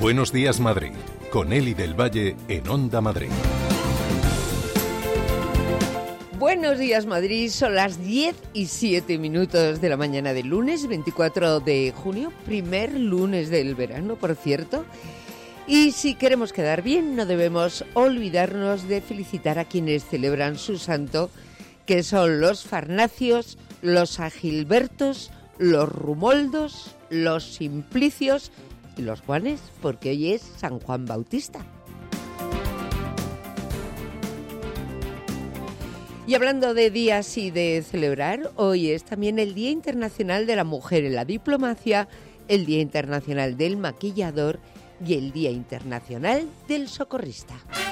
Buenos días, Madrid, con Eli del Valle en Onda Madrid. Buenos días, Madrid. Son las 10:07 de la mañana del lunes 24 de junio, primer lunes del verano, por cierto. Y si queremos quedar bien, no debemos olvidarnos de felicitar a quienes celebran su santo, que son los Farnacios, los Agilbertos, los Rumoldos, los Simplicios y los Juanes, porque hoy es San Juan Bautista. Y hablando de días y de celebrar, hoy es también el Día Internacional de la Mujer en la Diplomacia, el Día Internacional del Maquillador y el Día Internacional del Socorrista.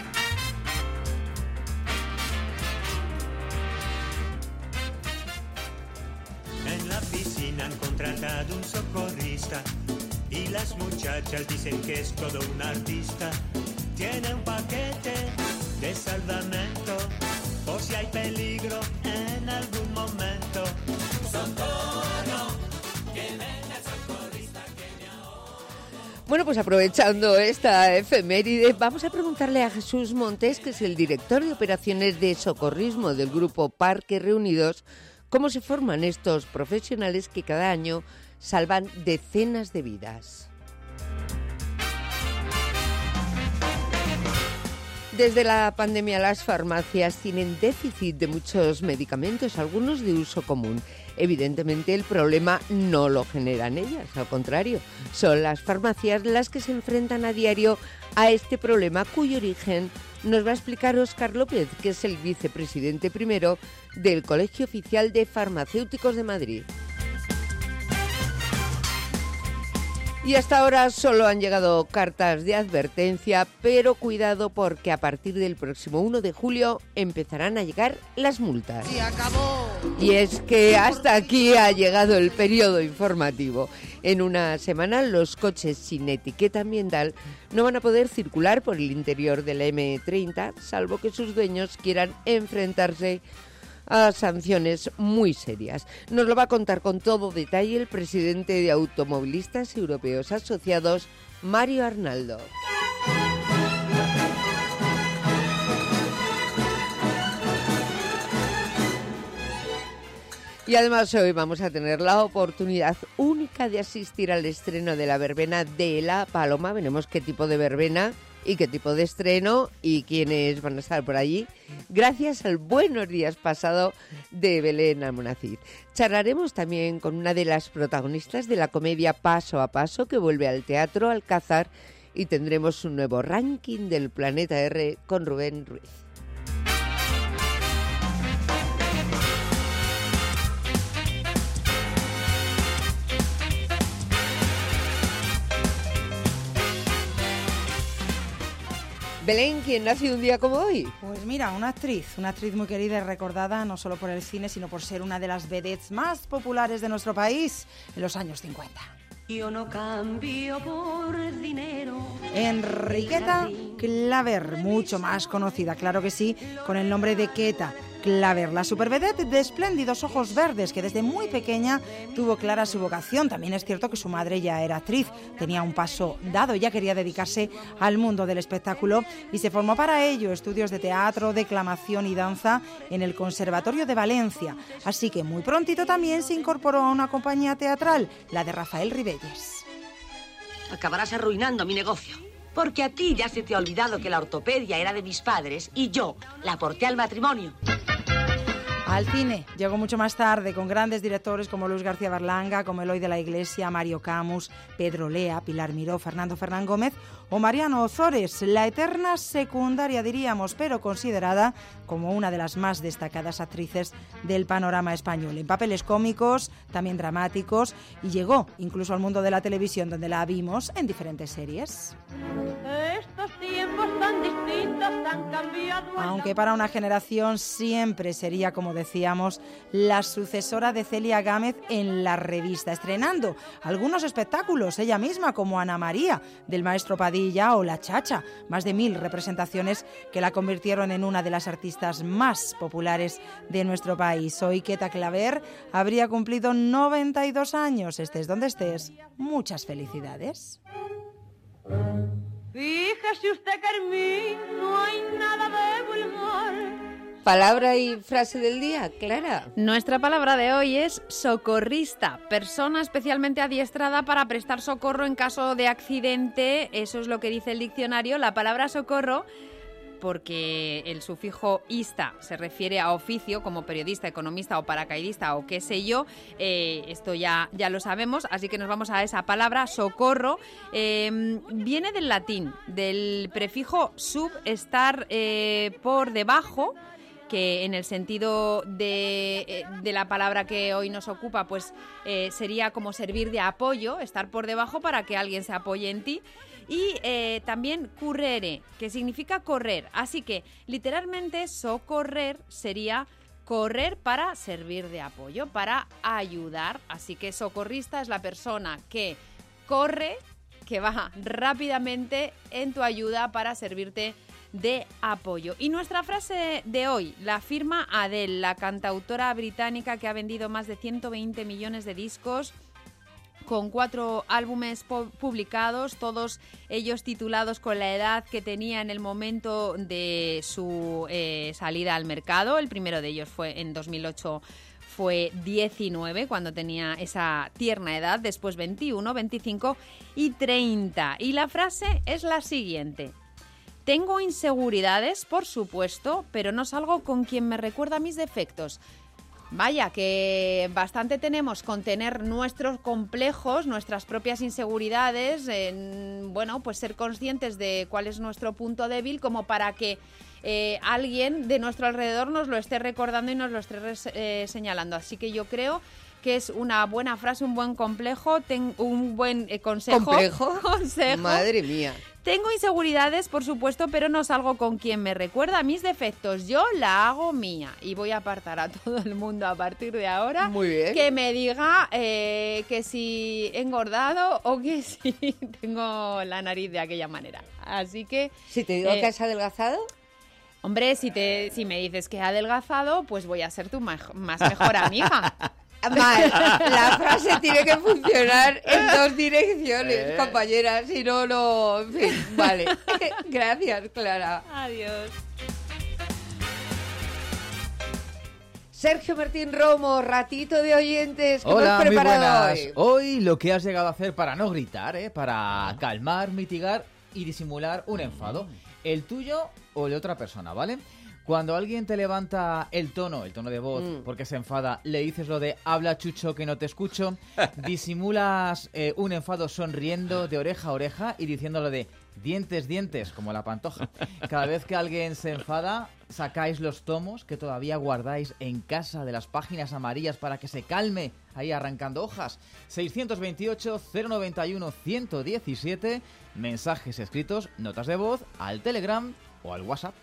En la piscina han contratado un socorrista y las muchachas dicen que es todo un artista. Tiene un paquete de salvamento por si hay peligro en algún momento. ¡Socorro! ¡Que venga el socorrista que me ahoga! Bueno, pues aprovechando esta efeméride, vamos a preguntarle a Jesús Montes, que es el director de operaciones de socorrismo del Grupo Parques Reunidos, cómo se forman estos profesionales que cada año salvan decenas de vidas. Desde la pandemia, las farmacias tienen déficit de muchos medicamentos, algunos de uso común. Evidentemente, el problema no lo generan ellas, al contrario, son las farmacias las que se enfrentan a diario a este problema, cuyo origen nos va a explicar Óscar López, que es el vicepresidente primero del Colegio Oficial de Farmacéuticos de Madrid. Y hasta ahora solo han llegado cartas de advertencia, pero cuidado porque a partir del próximo 1 de julio empezarán a llegar las multas. ¡Y acabó! Y es que hasta aquí ha llegado el periodo informativo. En una semana los coches sin etiqueta ambiental no van a poder circular por el interior de la M30, salvo que sus dueños quieran enfrentarse a sanciones muy serias. Nos lo va a contar con todo detalle el presidente de Automovilistas Europeos Asociados, Mario Arnaldo. Y además hoy vamos a tener la oportunidad única de asistir al estreno de la verbena de La Paloma. Veremos qué tipo de verbena y qué tipo de estreno y quiénes van a estar por allí, gracias al Buenos Días pasado de Belén Almonacid. Charlaremos también con una de las protagonistas de la comedia Paso a Paso, que vuelve al Teatro Alcázar, y tendremos un nuevo ranking del Planeta R con Rubén Ruiz. Belén, ¿quién nace un día como hoy? Pues mira, una actriz muy querida y recordada no solo por el cine, sino por ser una de las vedettes más populares de nuestro país en los años 50. Yo no cambio por dinero. Enriqueta Claver, mucho más conocida, claro que sí, con el nombre de Queta Claver, la supervedette de espléndidos ojos verdes que desde muy pequeña tuvo clara su vocación. También es cierto que su madre ya era actriz, tenía un paso dado, ya quería dedicarse al mundo del espectáculo y se formó para ello estudios de teatro, declamación y danza en el Conservatorio de Valencia. Así que muy prontito también se incorporó a una compañía teatral, la de Rafael Ribelles. Acabarás arruinando mi negocio. Porque a ti ya se te ha olvidado que la ortopedia era de mis padres y yo la aporté al matrimonio. Al cine llegó mucho más tarde, con grandes directores como Luis García Berlanga, como Eloy de la Iglesia, Mario Camus, Pedro Lea, Pilar Miró, Fernando Fernán Gómez o Mariano Ozores, la eterna secundaria diríamos, pero considerada como una de las más destacadas actrices del panorama español, en papeles cómicos, también dramáticos, y llegó incluso al mundo de la televisión, donde la vimos en diferentes series. Estos tiempos tan distintos han cambiado. Aunque para una generación siempre sería, como decíamos, la sucesora de Celia Gámez en la revista, estrenando algunos espectáculos ella misma, como Ana María, del maestro Padilla, o La Chacha, más de 1000 representaciones que la convirtieron en una de las artistas más populares de nuestro país. Hoy Queta Claver habría cumplido 92 años. Estés donde estés, muchas felicidades. fíjese usted que en mí no hay nada de vulgar. Palabra y frase del día, Clara. Nuestra palabra de hoy es socorrista, persona especialmente adiestrada para prestar socorro en caso de accidente. Eso es lo que dice el diccionario. La palabra socorro, porque el sufijo ista se refiere a oficio, como periodista, economista o paracaidista o qué sé yo, esto ya lo sabemos, así que nos vamos a esa palabra, socorro. Viene del latín, del prefijo sub, estar por debajo, que en el sentido de la palabra que hoy nos ocupa, pues sería como servir de apoyo, estar por debajo para que alguien se apoye en ti. Y también currere, que significa correr. Así que literalmente socorrer sería correr para servir de apoyo, para ayudar. Así que socorrista es la persona que corre, que va rápidamente en tu ayuda para servirte de apoyo. Y nuestra frase de hoy la firma Adele, la cantautora británica que ha vendido más de 120 millones de discos, con 4 álbumes publicados, todos ellos titulados con la edad que tenía en el momento de su salida al mercado. El primero de ellos fue en 2008, fue 19, cuando tenía esa tierna edad, después 21, 25 y 30. Y la frase es la siguiente: tengo inseguridades, por supuesto, pero no salgo con quien me recuerda mis defectos. Vaya, que bastante tenemos con tener nuestros complejos, nuestras propias inseguridades, bueno, pues ser conscientes de cuál es nuestro punto débil, como para que alguien de nuestro alrededor nos lo esté recordando y nos lo esté señalando. Así que yo creo que es una buena frase, un buen complejo, un buen consejo. ¿Complejo? Consejo. Madre mía. Tengo inseguridades, por supuesto, pero no salgo con quien me recuerda mis defectos. Yo la hago mía y voy a apartar a todo el mundo a partir de ahora. Muy bien. Que me diga que si he engordado o que si tengo la nariz de aquella manera. Así que... Si te digo que has adelgazado... Hombre, si me dices que he adelgazado, pues voy a ser tu mejor amiga. Mal. La frase tiene que funcionar en dos direcciones, compañeras, si no... En fin, vale. Gracias, Clara. Adiós. Sergio Martín Romo, ratito de oyentes. ¿Qué Hola, hemos preparado muy buenas. Hoy lo que has llegado a hacer para no gritar, para calmar, mitigar y disimular un enfado. El tuyo o el de otra persona, ¿vale? Cuando alguien te levanta el tono de voz, porque se enfada, le dices lo de habla chucho que no te escucho, disimulas un enfado sonriendo de oreja a oreja y diciéndolo de dientes, dientes, como la Pantoja. Cada vez que alguien se enfada, sacáis los tomos que todavía guardáis en casa de las páginas amarillas para que se calme ahí arrancando hojas. 628-091-117, mensajes escritos, notas de voz, al Telegram o al WhatsApp.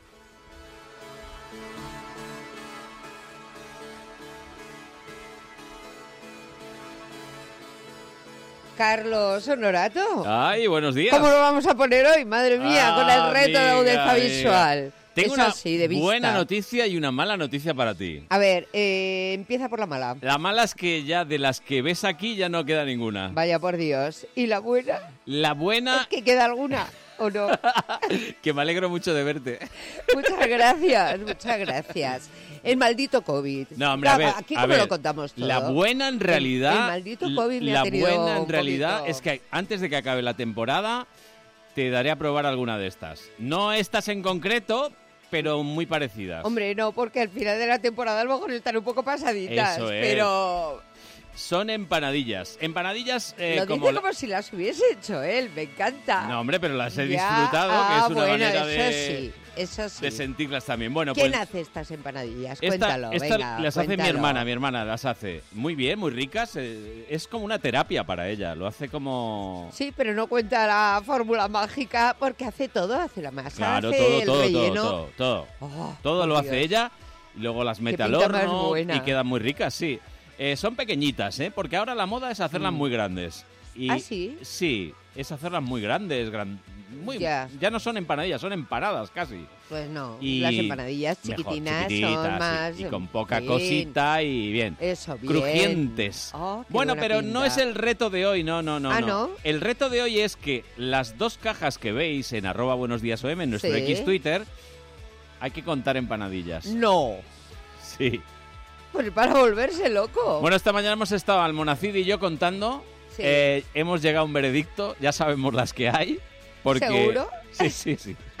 Carlos Honorato. Ay, buenos días. ¿Cómo lo vamos a poner hoy? Madre mía, con el reto de agudeza visual. Tengo Eso una sí, de vista. buena noticia y una mala noticia para ti. A ver, empieza por la mala. La mala es que ya de las que ves aquí ya no queda ninguna. Vaya por Dios. ¿Y la buena? La buena... ¿Es que queda alguna o no? Que me alegro mucho de verte. Muchas gracias, muchas gracias. El maldito COVID. No, hombre, a ver, aquí cómo lo contamos todo. La buena en realidad... El maldito COVID me la ha tenido buena un en realidad poquito... es que antes de que acabe la temporada te daré a probar alguna de estas. No estas en concreto, pero muy parecidas. Hombre, no, porque al final de la temporada a lo mejor están un poco pasaditas. Eso es. Pero... Son empanadillas. Empanadillas Lo dice como si las hubiese hecho él, me encanta. No, hombre, pero las he Ya, disfrutado, que es una bueno, manera eso sí. de sentirlas también. Bueno, ¿Quién pues hace estas empanadillas? Estas Cuéntalo, venga, las hace cuéntalo. mi hermana las hace muy bien, muy ricas. Es como una terapia para ella, lo hace como... Sí, pero no cuenta la fórmula mágica porque hace todo, hace la masa, Claro, hace el relleno. todo. Oh, Todo lo por hace Dios. ella, y luego las mete al pinta más horno buena. y quedan muy ricas, sí. Son pequeñitas, porque ahora la moda es hacerlas muy grandes. Y ¿Ah, sí? Sí, es hacerlas muy grandes, Ya. Ya no son empanadillas, son empanadas casi. Pues no, Y las empanadillas mejor, chiquitinas son chiquititas, más... y con poca bien. cosita y bien. Eso, bien. Crujientes. Oh, qué Bueno, buena pero pinta. no es el reto de hoy, no. Ah, ¿no? El reto de hoy es que las 2 cajas que veis en @buenosdiasom, en nuestro Sí. X Twitter, hay que contar empanadillas. No, Sí. pues para volverse loco. Bueno, esta mañana hemos estado Almonacid y yo contando. Sí. Hemos llegado a un veredicto, ya sabemos las que hay. Porque... ¿Seguro? Sí.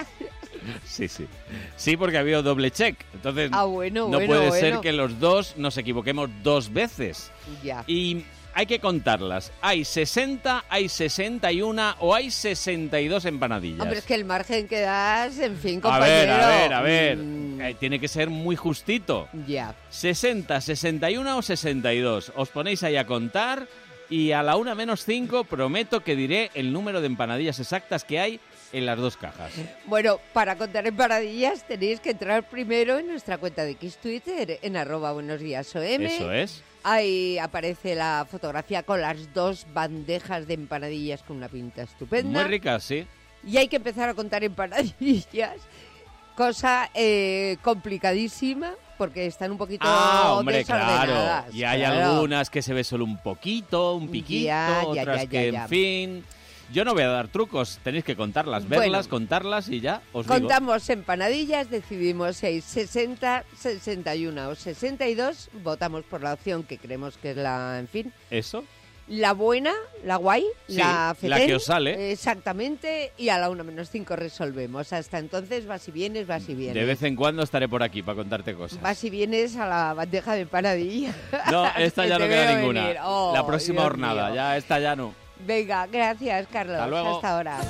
Sí, porque ha habido doble check. Entonces, Bueno, no puede ser que los dos nos equivoquemos 2 veces. Ya. Y hay que contarlas. Hay 60, hay 61 o hay 62 empanadillas. Hombre, es que el margen que das, en fin, a compañero. ver. Tiene que ser muy justito. Ya. 60, 61 o 62. Os ponéis ahí a contar y a la 1:05 prometo que diré el número de empanadillas exactas que hay en las 2 cajas. Bueno, para contar empanadillas tenéis que entrar primero en nuestra cuenta de X Twitter, en @buenosdiasom. Eso es. Ahí aparece la fotografía con las 2 bandejas de empanadillas con una pinta estupenda. Muy ricas, sí. Y hay que empezar a contar empanadillas, cosa complicadísima, porque están un poquito Hombre, desordenadas. claro. Y hay claro. algunas que se ve solo un poquito, un piquito, Ya, otras que, ya. en fin... Yo no voy a dar trucos, tenéis que contarlas, verlas, contarlas y ya os digo. Contamos empanadillas, decidimos si hay 60, 61 o 62, votamos por la opción que creemos que es la, en fin, ¿Eso? la buena, la guay, Sí, la fetén. la que os sale. Exactamente, y a la 1:05 resolvemos. Hasta entonces vas y vienes, vas y vienes. De vez en cuando estaré por aquí para contarte cosas. Vas y vienes a la bandeja de empanadilla. No, esta Que ya no te queda veo ninguna. venir. Oh, la próxima Dios jornada, mío. ya esta ya no. Venga, gracias, Carlos. Hasta luego. Hasta ahora.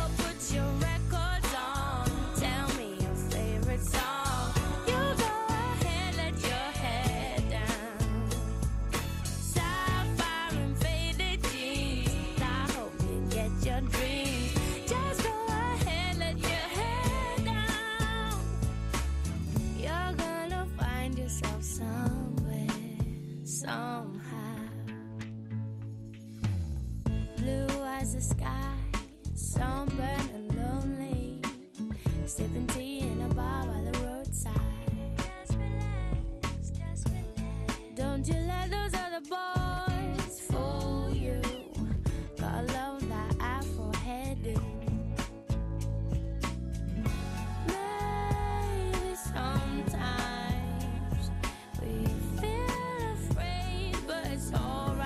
Blue as the sky, sunburned and lonely, sipping tea in a bar by the roadside. Just relax. Don't you let those other boys fool you. Got love that Afro headed. Maybe sometimes we feel afraid, but it's alright.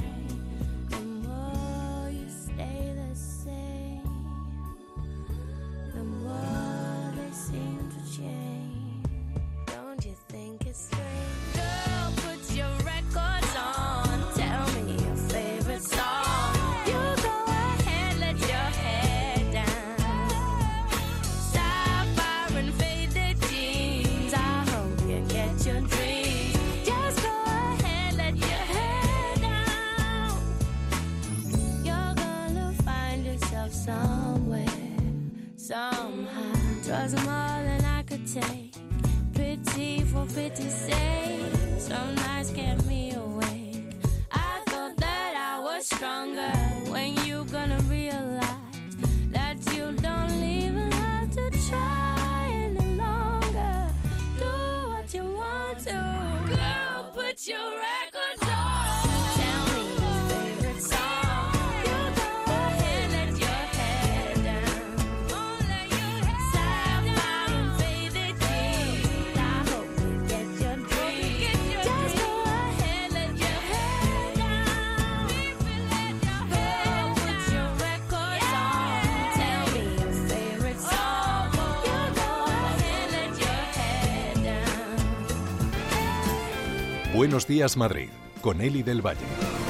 Somehow, twas more than I could take. Pity for pity's sake. Some nights kept me awake. I thought that I was stronger. When you gonna realize that you don't even have to try any longer? Do what you want to. Girl, put your records on. Tell me your favorite song. You go ahead, let your head down. Buenos días, Madrid, con Eli del Valle.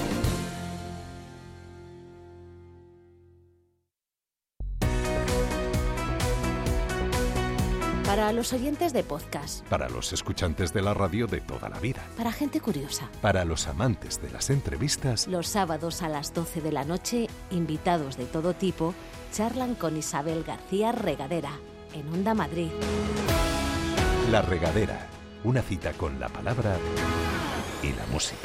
Para los oyentes de podcast. Para los escuchantes de la radio de toda la vida. Para gente curiosa. Para los amantes de las entrevistas. Los sábados a las 12 de la noche, invitados de todo tipo charlan con Isabel García Regadera, en Onda Madrid. La Regadera, una cita con la palabra y la música.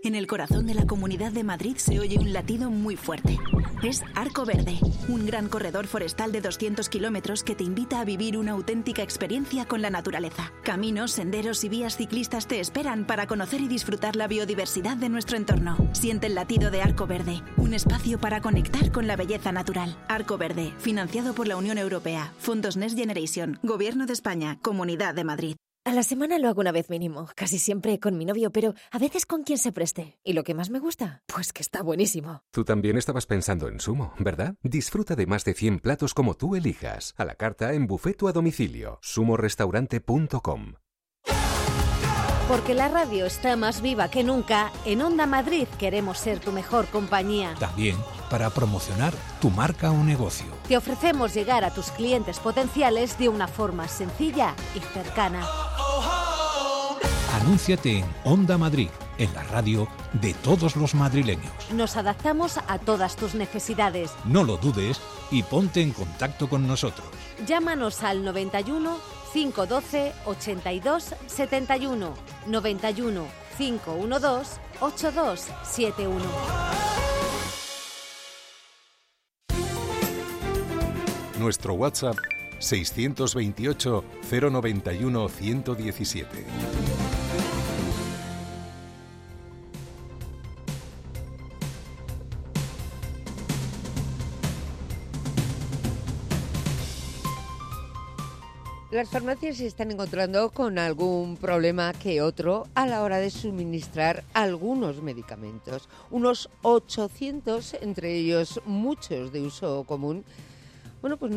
En el corazón de la Comunidad de Madrid se oye un latido muy fuerte. Es Arco Verde, un gran corredor forestal de 200 kilómetros que te invita a vivir una auténtica experiencia con la naturaleza. Caminos, senderos y vías ciclistas te esperan para conocer y disfrutar la biodiversidad de nuestro entorno. Siente el latido de Arco Verde, un espacio para conectar con la belleza natural. Arco Verde, financiado por la Unión Europea, Fondos Next Generation, Gobierno de España, Comunidad de Madrid. A la semana lo hago una vez mínimo, casi siempre con mi novio, pero a veces con quien se preste. ¿Y lo que más me gusta? Pues que está buenísimo. Tú también estabas pensando en Sumo, ¿verdad? Disfruta de más de 100 platos como tú elijas, a la carta, en buffet o a domicilio. sumorestaurante.com. Porque la radio está más viva que nunca, en Onda Madrid queremos ser tu mejor compañía. También para promocionar tu marca o negocio. Te ofrecemos llegar a tus clientes potenciales de una forma sencilla y cercana. Anúnciate en Onda Madrid, en la radio de todos los madrileños. Nos adaptamos a todas tus necesidades. No lo dudes y ponte en contacto con nosotros. Llámanos al 91 512 82 71, 91 512 8271. Nuestro WhatsApp 628 091 117. Las farmacias se están encontrando con algún problema que otro a la hora de suministrar algunos medicamentos. Unos 800, entre ellos muchos de uso común, bueno, pues no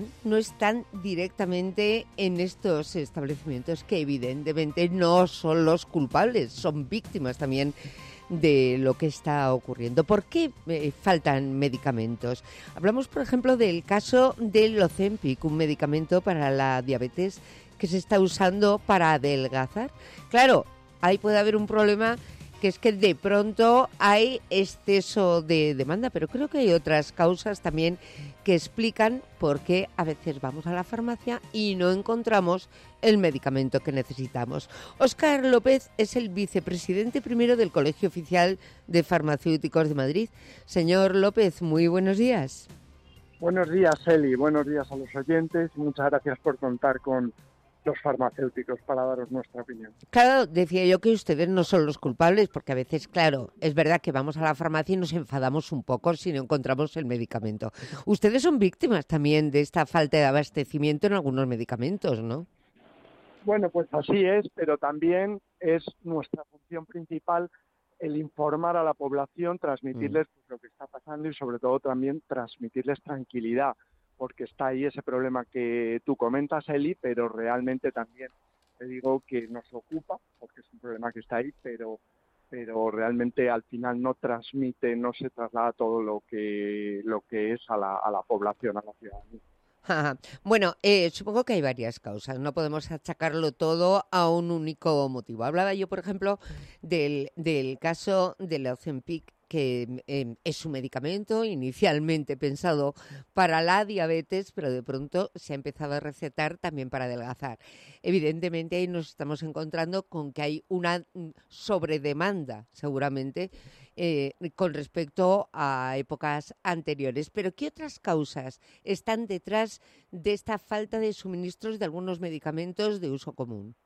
están directamente en estos establecimientos que evidentemente no son los culpables, son víctimas también de lo que está ocurriendo. ¿Por qué faltan medicamentos? Hablamos, por ejemplo, del caso del Ozempic, un medicamento para la diabetes que se está usando para adelgazar. Claro, ahí puede haber un problema, que es que de pronto hay exceso de demanda, pero creo que hay otras causas también que explican por qué a veces vamos a la farmacia y no encontramos el medicamento que necesitamos. Óscar López es el vicepresidente primero del Colegio Oficial de Farmacéuticos de Madrid. Señor López, muy buenos días. Buenos días, Eli. Buenos días a los oyentes. Muchas gracias por contar con los farmacéuticos para daros nuestra opinión. Claro, decía yo que ustedes no son los culpables, porque a veces, claro, es verdad que vamos a la farmacia y nos enfadamos un poco si no encontramos el medicamento. Ustedes son víctimas también de esta falta de abastecimiento en algunos medicamentos, ¿no? Bueno, pues así es, pero también es nuestra función principal el informar a la población, transmitirles pues, lo que está pasando y sobre todo también transmitirles tranquilidad, porque está ahí ese problema que tú comentas, Eli, pero realmente también te digo que nos ocupa, porque es un problema que está ahí, pero realmente al final no transmite, no se traslada todo lo que es a la población, a la ciudadanía. Ajá. Bueno, supongo que hay varias causas, no podemos achacarlo todo a un único motivo. Hablaba yo, por ejemplo, del caso del Ozempic, que es un medicamento inicialmente pensado para la diabetes, pero de pronto se ha empezado a recetar también para adelgazar. Evidentemente ahí nos estamos encontrando con que hay una sobredemanda, seguramente, con respecto a épocas anteriores. Pero ¿qué otras causas están detrás de esta falta de suministros de algunos medicamentos de uso común?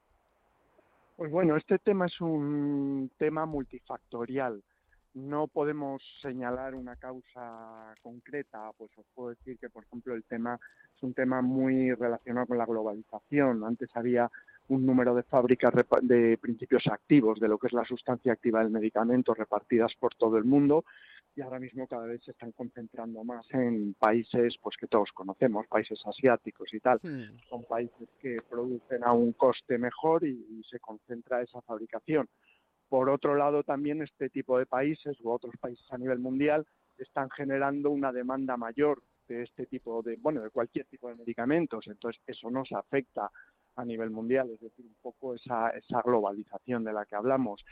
Pues bueno, este tema es un tema multifactorial. No podemos señalar una causa concreta, pues os puedo decir que, por ejemplo, el tema es un tema muy relacionado con la globalización. Antes había un número de fábricas de principios activos, de lo que es la sustancia activa del medicamento, repartidas por todo el mundo, y ahora mismo cada vez se están concentrando más en países pues que todos conocemos, países asiáticos y tal. Son países que producen a un coste mejor y se concentra esa fabricación. Por otro lado, también este tipo de países u otros países a nivel mundial están generando una demanda mayor de este tipo de cualquier tipo de medicamentos. Entonces, eso nos afecta a nivel mundial, es decir, un poco esa globalización de la que hablamos.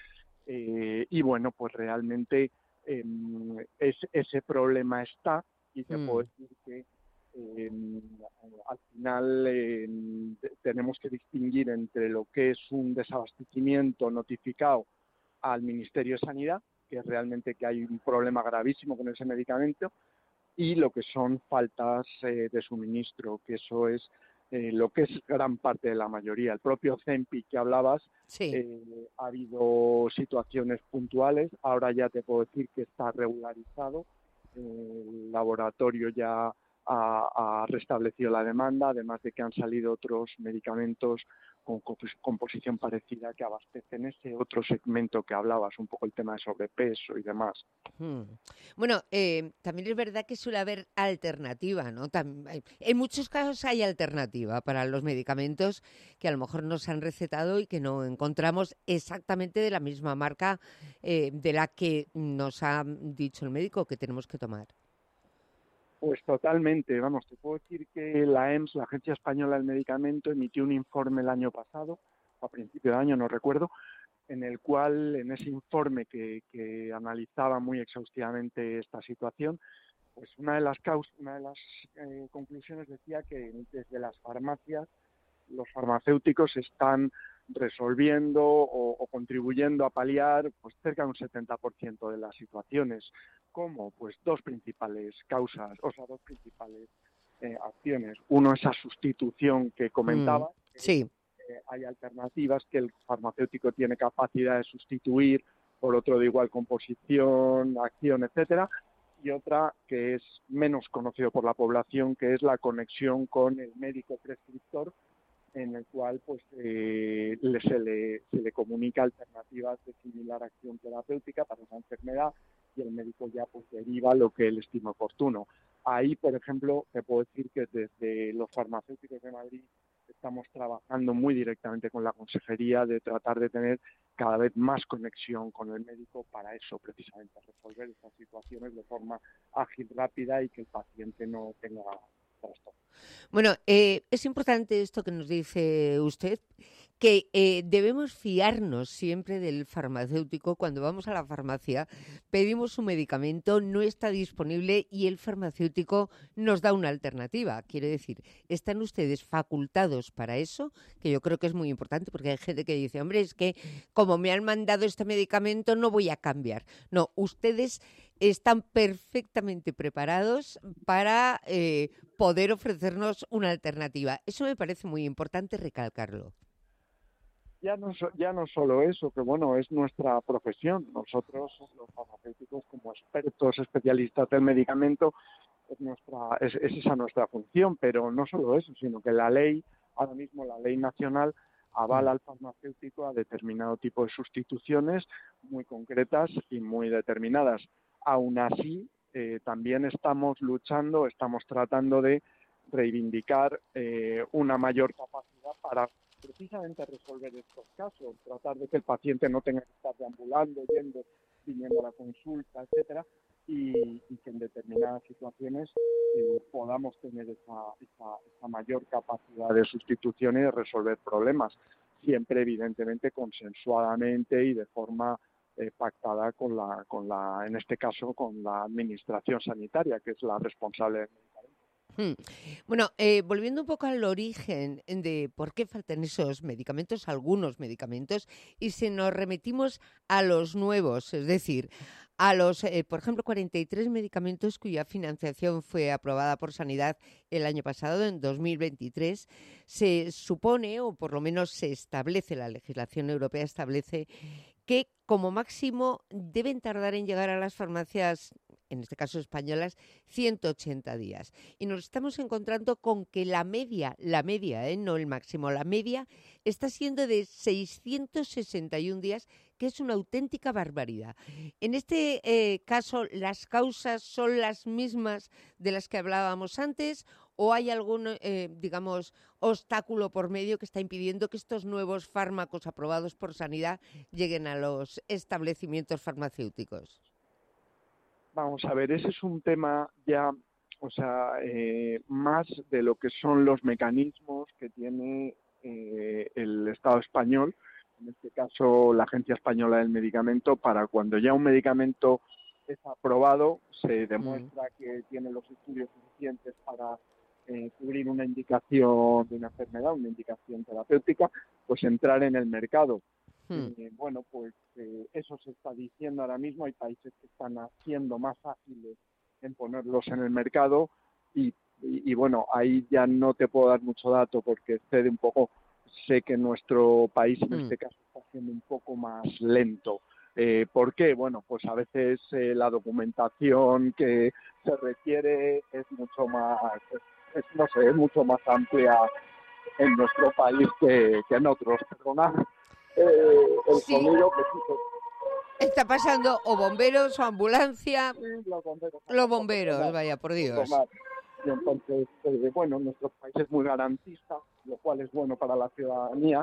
Y bueno, pues realmente ese problema está y te puedo decir que al final tenemos que distinguir entre lo que es un desabastecimiento notificado al Ministerio de Sanidad, que es realmente que hay un problema gravísimo con ese medicamento, y lo que son faltas de suministro, que eso es lo que es gran parte de la mayoría. El propio Ozempic que hablabas, ha habido situaciones puntuales, ahora ya te puedo decir que está regularizado, el laboratorio ya ha restablecido la demanda, además de que han salido otros medicamentos con composición parecida que abastecen ese otro segmento que hablabas, un poco el tema de sobrepeso y demás. Bueno, también es verdad que suele haber alternativa, ¿no? En muchos casos hay alternativa para los medicamentos que a lo mejor nos han recetado y que no encontramos exactamente de la misma marca de la que nos ha dicho el médico que tenemos que tomar. Pues totalmente, vamos, te puedo decir que la EMS, la Agencia Española del Medicamento, emitió un informe el año pasado, a principio de año, no recuerdo, en el cual, en ese informe que analizaba muy exhaustivamente esta situación, pues una de las conclusiones decía que desde las farmacias los farmacéuticos están resolviendo o contribuyendo a paliar pues cerca de un 70% de las situaciones. ¿Cómo? Pues dos principales acciones. Uno, esa sustitución que comentaba. Sí. Hay alternativas que el farmacéutico tiene capacidad de sustituir por otro de igual composición, acción, etcétera. Y otra que es menos conocido por la población, que es la conexión con el médico prescriptor, en el cual pues se le comunica alternativas de similar acción terapéutica para esa enfermedad y el médico ya pues deriva lo que él estima oportuno. Ahí, por ejemplo, te puedo decir que desde los farmacéuticos de Madrid estamos trabajando muy directamente con la consejería de tratar de tener cada vez más conexión con el médico para eso, precisamente, resolver estas situaciones de forma ágil, rápida y que el paciente no tenga trastorno. Bueno, es importante esto que nos dice usted, que debemos fiarnos siempre del farmacéutico. Cuando vamos a la farmacia, pedimos un medicamento, no está disponible y el farmacéutico nos da una alternativa. Quiere decir, están ustedes facultados para eso, que yo creo que es muy importante, porque hay gente que dice, hombre, es que como me han mandado este medicamento no voy a cambiar. No, ustedes están perfectamente preparados para poder ofrecernos una alternativa. Eso me parece muy importante recalcarlo. Ya no solo eso, que bueno, es nuestra profesión. Nosotros, los farmacéuticos, como expertos, especialistas del medicamento, es esa nuestra función, pero no solo eso, sino que la ley, ahora mismo la ley nacional, avala al farmacéutico a determinado tipo de sustituciones muy concretas y muy determinadas. Aún así, también estamos luchando, estamos tratando de reivindicar una mayor capacidad para precisamente resolver estos casos, tratar de que el paciente no tenga que estar deambulando, viniendo a la consulta, etcétera, y que en determinadas situaciones podamos tener esa mayor capacidad de sustitución y de resolver problemas, siempre evidentemente consensuadamente y de forma pactada en este caso con la administración sanitaria, que es la responsable del medicamento. Bueno, volviendo un poco al origen de por qué faltan esos medicamentos, algunos medicamentos, y si nos remitimos a los nuevos, es decir, a los, por ejemplo, 43 medicamentos cuya financiación fue aprobada por Sanidad el año pasado, en 2023, se supone, o por lo menos se establece, la legislación europea establece que como máximo deben tardar en llegar a las farmacias, en este caso españolas, 180 días. Y nos estamos encontrando con que la media, no el máximo, la media está siendo de 661 días, que es una auténtica barbaridad. En este caso, ¿las causas son las mismas de las que hablábamos antes o hay algún, obstáculo por medio que está impidiendo que estos nuevos fármacos aprobados por Sanidad lleguen a los establecimientos farmacéuticos? Vamos a ver, ese es un tema ya, más de lo que son los mecanismos que tiene el Estado español, en este caso la Agencia Española del Medicamento, para cuando ya un medicamento es aprobado, se demuestra que tiene los estudios suficientes para cubrir una indicación de una enfermedad, una indicación terapéutica, pues entrar en el mercado. Bueno, pues eso se está diciendo ahora mismo. Hay países que están haciendo más fáciles en ponerlos en el mercado y bueno, ahí ya no te puedo dar mucho dato porque excede un poco. Sé que nuestro país en este caso está siendo un poco más lento. ¿Por qué? Bueno, pues a veces la documentación que se requiere es mucho más, es mucho más amplia en nuestro país que en otros. Perdonad el sonido que sí que... Está pasando o bomberos o ambulancia. Los bomberos, vaya, por Dios. Y entonces, bueno, nuestro país es muy garantista, lo cual es bueno para la ciudadanía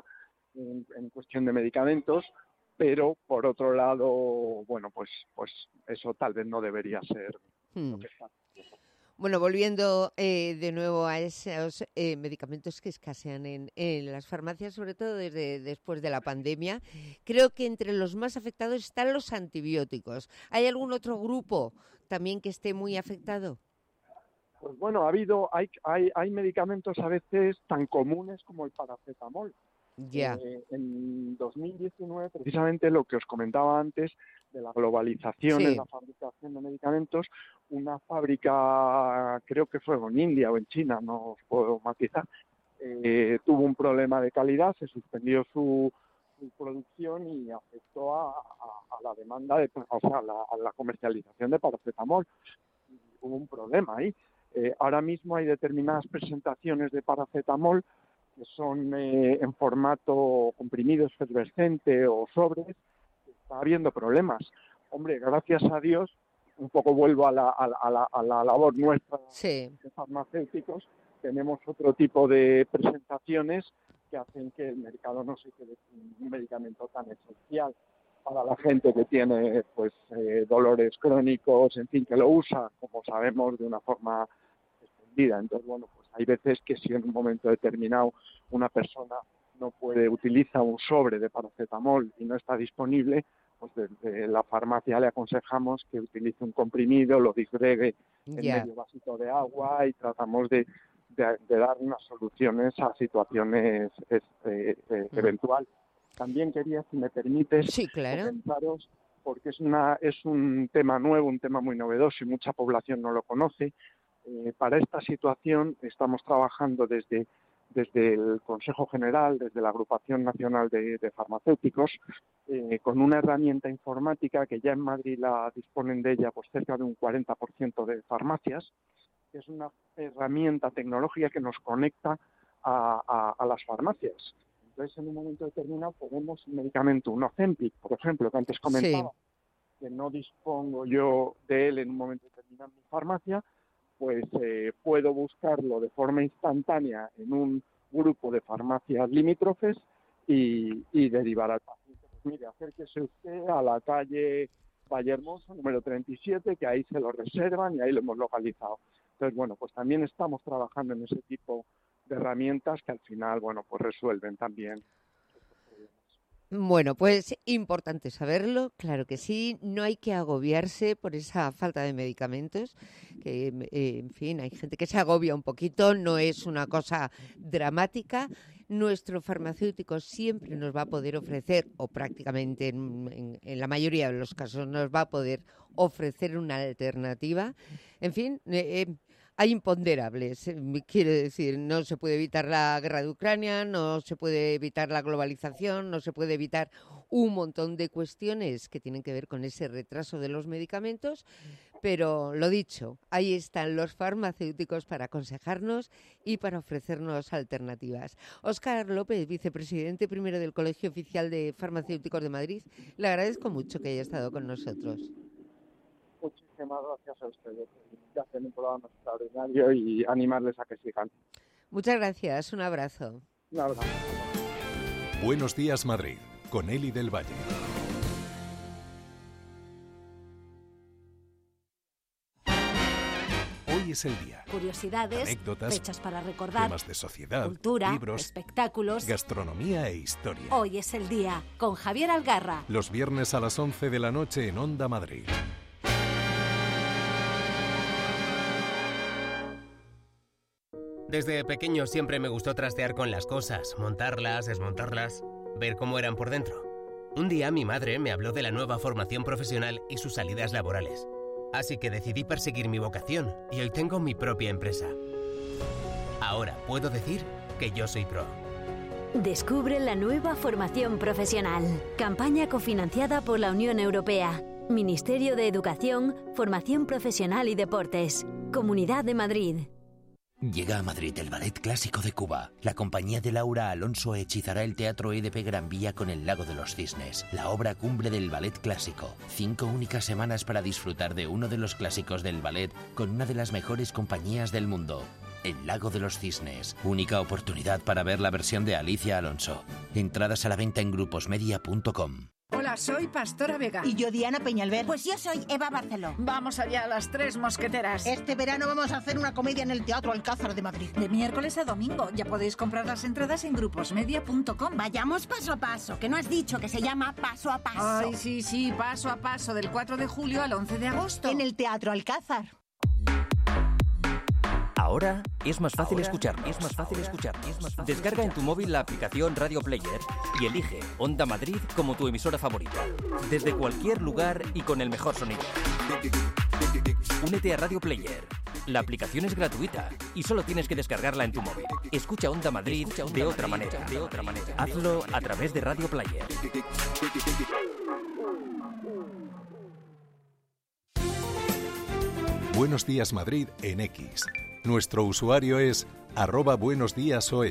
en cuestión de medicamentos, pero por otro lado, bueno, pues eso tal vez no debería ser lo que está. Bueno, volviendo de nuevo a esos medicamentos que escasean en las farmacias, sobre todo desde después de la pandemia, creo que entre los más afectados están los antibióticos. ¿Hay algún otro grupo también que esté muy afectado? Pues bueno, hay medicamentos a veces tan comunes como el paracetamol. Ya. En 2019, precisamente lo que os comentaba antes de la globalización en la fabricación de medicamentos, una fábrica, creo que fue en India o en China, no os puedo matizar, tuvo un problema de calidad, se suspendió su producción y afectó a la demanda, a la comercialización de paracetamol. Hubo un problema ahí. Ahora mismo hay determinadas presentaciones de paracetamol que son en formato comprimido efervescente o sobres, está habiendo problemas. Hombre, gracias a Dios, un poco vuelvo a la labor nuestra de farmacéuticos, tenemos otro tipo de presentaciones que hacen que el mercado no se quede sin un medicamento tan esencial para la gente que tiene pues dolores crónicos, en fin, que lo usa, como sabemos, de una forma extendida. Entonces, bueno, pues hay veces que si en un momento determinado una persona no puede, utiliza un sobre de paracetamol y no está disponible, pues desde la farmacia le aconsejamos que utilice un comprimido, lo disgregue en medio vasito de agua y tratamos de dar unas soluciones a situaciones eventuales. También quería, si me permites, comentaros, porque es un tema nuevo, un tema muy novedoso y mucha población no lo conoce. Para esta situación estamos trabajando desde el Consejo General, desde la Agrupación Nacional de Farmacéuticos, con una herramienta informática que ya en Madrid la disponen de ella pues cerca de un 40% de farmacias, que es una herramienta tecnológica que nos conecta a las farmacias. Entonces, en un momento determinado podemos un medicamento, un Ozempic, por ejemplo, que antes comentaba, que no dispongo yo de él en un momento determinado en mi farmacia, pues puedo buscarlo de forma instantánea en un grupo de farmacias limítrofes y derivar al paciente. Pues mire, acérquese usted a la calle Vallehermoso, número 37, que ahí se lo reservan y ahí lo hemos localizado. Entonces, bueno, pues también estamos trabajando en ese tipo de herramientas que al final, bueno, pues resuelven también. Bueno, pues importante saberlo, claro que sí, no hay que agobiarse por esa falta de medicamentos, que en fin, hay gente que se agobia un poquito, no es una cosa dramática. Nuestro farmacéutico siempre nos va a poder ofrecer, o prácticamente en la mayoría de los casos nos va a poder ofrecer una alternativa. En fin, hay imponderables, quiero decir, no se puede evitar la guerra de Ucrania, no se puede evitar la globalización, no se puede evitar un montón de cuestiones que tienen que ver con ese retraso de los medicamentos, pero lo dicho, ahí están los farmacéuticos para aconsejarnos y para ofrecernos alternativas. Óscar López, vicepresidente primero del Colegio Oficial de Farmacéuticos de Madrid, le agradezco mucho que haya estado con nosotros. Muchísimas gracias a ustedes. Que hacen un programa extraordinario y animarles a que sigan. Muchas gracias. Un abrazo. Un abrazo. Buenos días, Madrid, con Eli del Valle. Hoy es el día. Curiosidades, anécdotas, fechas para recordar, temas de sociedad, cultura, libros, espectáculos, gastronomía e historia. Hoy es el día, con Javier Algarra. Los viernes a las 11 de la noche en Onda Madrid. Desde pequeño siempre me gustó trastear con las cosas, montarlas, desmontarlas, ver cómo eran por dentro. Un día mi madre me habló de la nueva formación profesional y sus salidas laborales. Así que decidí perseguir mi vocación y hoy tengo mi propia empresa. Ahora puedo decir que yo soy pro. Descubre la nueva formación profesional. Campaña cofinanciada por la Unión Europea. Ministerio de Educación, Formación Profesional y Deportes. Comunidad de Madrid. Llega a Madrid el Ballet Clásico de Cuba. La compañía de Laura Alonso hechizará el Teatro EDP Gran Vía con El Lago de los Cisnes, la obra cumbre del ballet clásico. 5 únicas semanas para disfrutar de uno de los clásicos del ballet con una de las mejores compañías del mundo. El Lago de los Cisnes. Única oportunidad para ver la versión de Alicia Alonso. Entradas a la venta en gruposmedia.com. Hola, soy Pastora Vega. Y yo Diana Peñalver. Pues yo soy Eva Barceló. Vamos allá a las Tres Mosqueteras. Este verano vamos a hacer una comedia en el Teatro Alcázar de Madrid. De miércoles a domingo. Ya podéis comprar las entradas en gruposmedia.com. Vayamos paso a paso, que no has dicho que se llama Paso a Paso. Ay, sí, paso a paso, del 4 de julio al 11 de agosto. En el Teatro Alcázar. Ahora es más fácil escucharnos. Descarga en tu móvil la aplicación Radio Player y elige Onda Madrid como tu emisora favorita. Desde cualquier lugar y con el mejor sonido. Únete a Radio Player. La aplicación es gratuita y solo tienes que descargarla en tu móvil. Escucha Onda Madrid de otra manera. Hazlo a través de Radio Player. Buenos Días Madrid en X. Nuestro usuario es @buenosdiasom.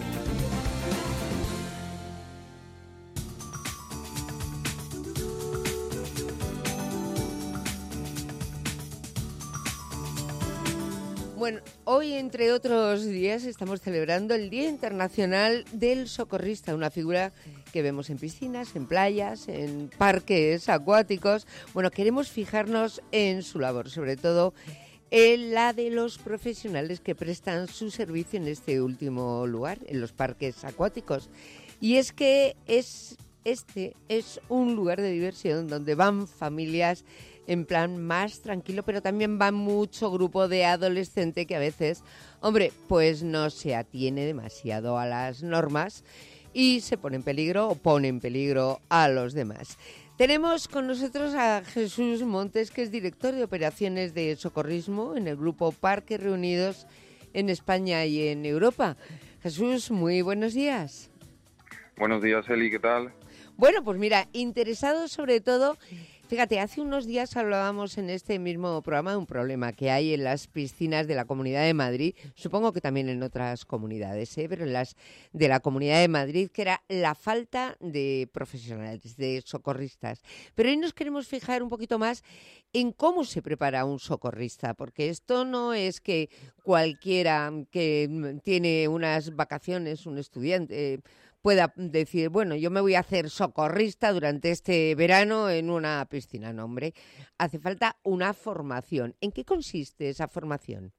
Bueno, hoy, entre otros días, estamos celebrando el Día Internacional del Socorrista, una figura que vemos en piscinas, en playas, en parques acuáticos. Bueno, queremos fijarnos en su labor, sobre todo en la de los profesionales que prestan su servicio en este último lugar, en los parques acuáticos. Y es que este es un lugar de diversión donde van familias en plan más tranquilo, pero también va mucho grupo de adolescente que a veces, hombre, pues no se atiene demasiado a las normas y se pone en peligro o pone en peligro a los demás. Tenemos con nosotros a Jesús Montes, que es director de operaciones de socorrismo en el grupo Parques Reunidos en España y en Europa. Jesús, muy buenos días. Buenos días, Eli, ¿qué tal? Bueno, pues mira, interesado sobre todo, fíjate, hace unos días hablábamos en este mismo programa de un problema que hay en las piscinas de la Comunidad de Madrid, supongo que también en otras comunidades, pero en las de la Comunidad de Madrid, que era la falta de profesionales, de socorristas. Pero hoy nos queremos fijar un poquito más en cómo se prepara un socorrista, porque esto no es que cualquiera que tiene unas vacaciones, un estudiante, pueda decir, bueno, yo me voy a hacer socorrista durante este verano en una piscina. No, hombre, hace falta una formación. ¿En qué consiste esa formación?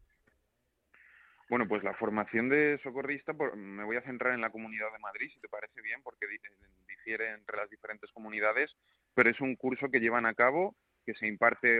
Bueno, pues la formación de socorrista, me voy a centrar en la Comunidad de Madrid, si te parece bien, porque difiere entre las diferentes comunidades, pero es un curso que llevan a cabo, que se imparte,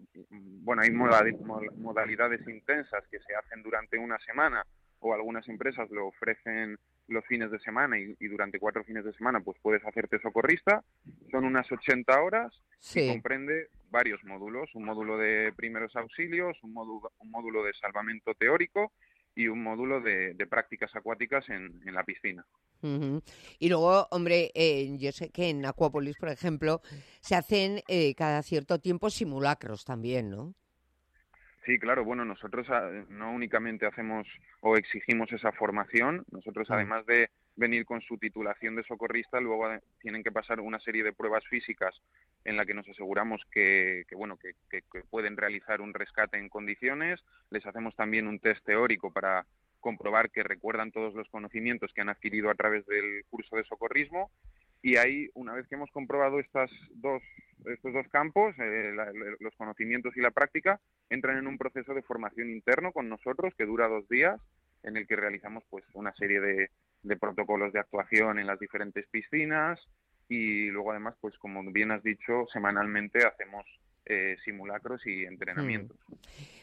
hay modalidades intensas que se hacen durante una semana, o algunas empresas lo ofrecen los fines de semana y durante 4 fines de semana pues puedes hacerte socorrista. Son unas 80 horas y comprende varios módulos, un módulo de primeros auxilios, un módulo de salvamento teórico y un módulo de prácticas acuáticas en la piscina. Uh-huh. Y luego, hombre, yo sé que en Acuópolis, por ejemplo, se hacen cada cierto tiempo simulacros también, ¿no? Sí, claro. Bueno, nosotros no únicamente hacemos o exigimos esa formación, nosotros además de venir con su titulación de socorrista, luego tienen que pasar una serie de pruebas físicas en la que nos aseguramos que pueden realizar un rescate en condiciones. Les hacemos también un test teórico para comprobar que recuerdan todos los conocimientos que han adquirido a través del curso de socorrismo. Y ahí, una vez que hemos comprobado estos dos campos, los conocimientos y la práctica, entran en un proceso de formación interno con nosotros que dura 2 días, en el que realizamos pues una serie de protocolos de actuación en las diferentes piscinas y luego además, pues como bien has dicho, semanalmente hacemos simulacros y entrenamientos.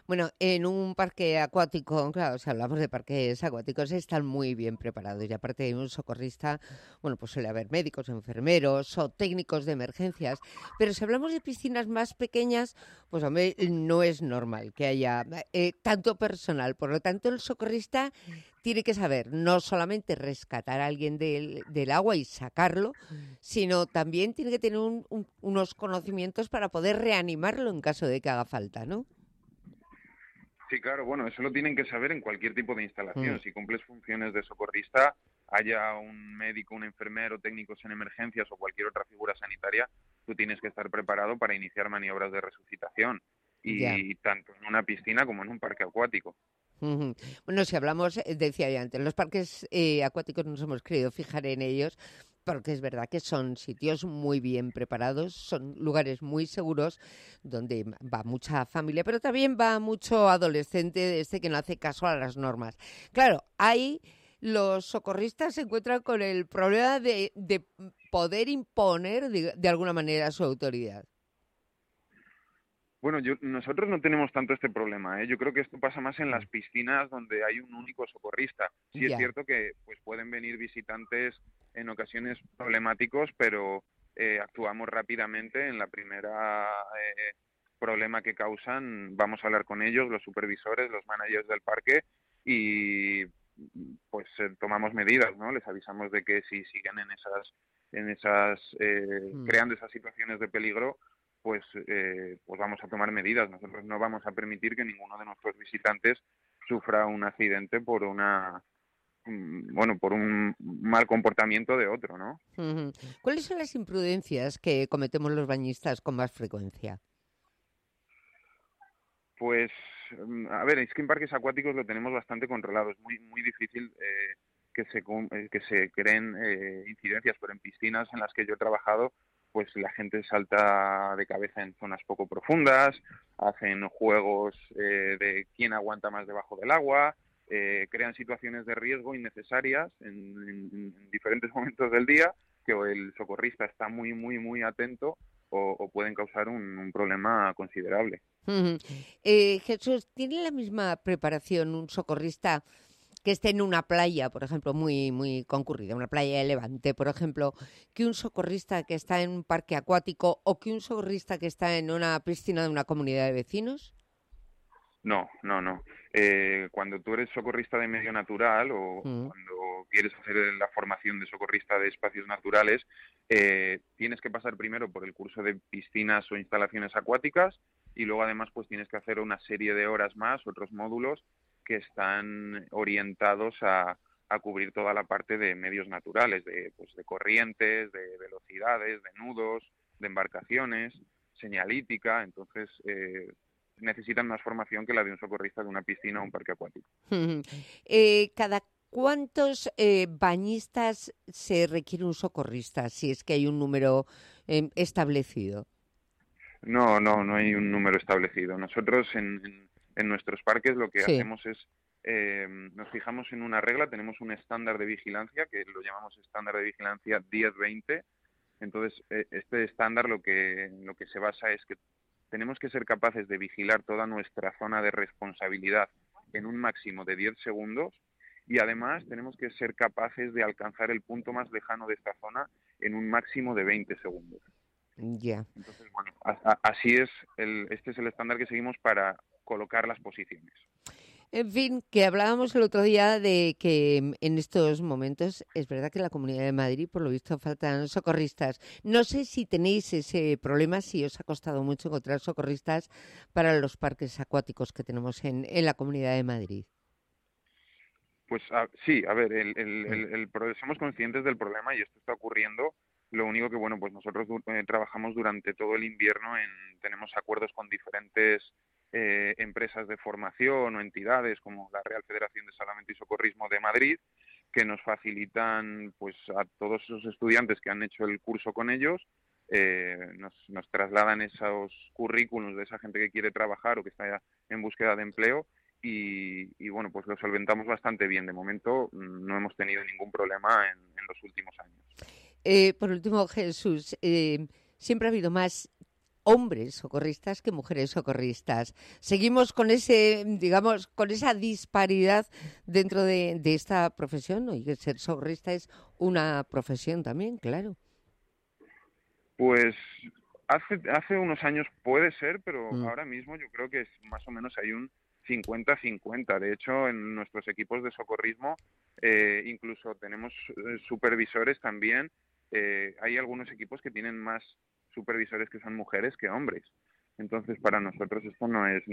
Bueno, en un parque acuático, claro, si hablamos de parques acuáticos, están muy bien preparados y aparte de un socorrista, bueno, pues suele haber médicos, enfermeros o técnicos de emergencias, pero si hablamos de piscinas más pequeñas, pues hombre, no es normal que haya tanto personal, por lo tanto el socorrista tiene que saber no solamente rescatar a alguien del agua y sacarlo, sino también tiene que tener unos conocimientos para poder reanimarlo en caso de que haga falta, ¿no? Sí, claro, bueno, eso lo tienen que saber en cualquier tipo de instalación. Si cumples funciones de socorrista, haya un médico, un enfermero, técnicos en emergencias o cualquier otra figura sanitaria, tú tienes que estar preparado para iniciar maniobras de resucitación, y tanto en una piscina como en un parque acuático. Bueno, si hablamos, decía ya antes, los parques acuáticos nos hemos querido fijar en ellos porque es verdad que son sitios muy bien preparados, son lugares muy seguros donde va mucha familia, pero también va mucho adolescente que no hace caso a las normas. Claro, ahí los socorristas se encuentran con el problema de poder imponer de alguna manera su autoridad. Bueno, nosotros no tenemos tanto este problema, ¿eh? Yo creo que esto pasa más en las piscinas donde hay un único socorrista. Sí es cierto que pues pueden venir visitantes en ocasiones problemáticos, pero actuamos rápidamente en la primera problema que causan. Vamos a hablar con ellos, los supervisores, los managers del parque, y pues tomamos medidas, ¿no? Les avisamos de que si siguen creando esas situaciones de peligro, pues vamos a tomar medidas. Nosotros no vamos a permitir que ninguno de nuestros visitantes sufra un accidente por un mal comportamiento de otro, ¿no? ¿Cuáles son las imprudencias que cometemos los bañistas con más frecuencia? Pues, a ver, es que en parques acuáticos lo tenemos bastante controlado. Es muy, muy difícil que se creen incidencias, pero en piscinas en las que yo he trabajado, pues la gente salta de cabeza en zonas poco profundas, hacen juegos de quién aguanta más debajo del agua, crean situaciones de riesgo innecesarias en diferentes momentos del día, que el socorrista está muy, muy, muy atento o pueden causar un problema considerable. Jesús, ¿tiene la misma preparación un socorrista que esté en una playa, por ejemplo, muy, muy concurrida, una playa de Levante, por ejemplo, que un socorrista que está en un parque acuático o que un socorrista que está en una piscina de una comunidad de vecinos? No. Cuando tú eres socorrista de medio natural o cuando quieres hacer la formación de socorrista de espacios naturales, tienes que pasar primero por el curso de piscinas o instalaciones acuáticas y luego además pues tienes que hacer una serie de horas más, otros módulos que están orientados a cubrir toda la parte de medios naturales, de corrientes, de velocidades, de nudos, de embarcaciones, señalítica. Entonces necesitan más formación que la de un socorrista de una piscina o un parque acuático. ¿Cada cuántos bañistas se requiere un socorrista, si es que hay un número establecido? No hay un número establecido. Nosotros en nuestros parques lo que hacemos es, nos fijamos en una regla, tenemos un estándar de vigilancia, que lo llamamos estándar de vigilancia 10-20. Entonces, este estándar lo que se basa es que tenemos que ser capaces de vigilar toda nuestra zona de responsabilidad en un máximo de 10 segundos y además tenemos que ser capaces de alcanzar el punto más lejano de esta zona en un máximo de 20 segundos. Ya. Entonces, bueno, así es, este es el estándar que seguimos para colocar las posiciones. En fin, que hablábamos el otro día de que en estos momentos es verdad que en la Comunidad de Madrid, por lo visto, faltan socorristas. No sé si tenéis ese problema, si os ha costado mucho encontrar socorristas para los parques acuáticos que tenemos en la Comunidad de Madrid. Pues sí, a ver, somos conscientes del problema y esto está ocurriendo. Lo único que, bueno, pues nosotros trabajamos durante todo el invierno, tenemos acuerdos con diferentes empresas de formación o entidades como la Real Federación de Salvamento y Socorrismo de Madrid, que nos facilitan pues a todos esos estudiantes que han hecho el curso con ellos, nos trasladan esos currículums de esa gente que quiere trabajar o que está en búsqueda de empleo y bueno, pues lo solventamos bastante bien. De momento no hemos tenido ningún problema en los últimos años. Por último, Jesús, siempre ha habido más hombres socorristas que mujeres socorristas. Seguimos con ese, digamos, con esa disparidad dentro de esta profesión, ¿no? Y que ser socorrista es una profesión también, claro. Pues hace unos años puede ser, pero ahora mismo yo creo que es más o menos hay un 50-50. De hecho, en nuestros equipos de socorrismo incluso tenemos supervisores también. Hay algunos equipos que tienen más supervisores que son mujeres que hombres. Entonces, para nosotros esto no es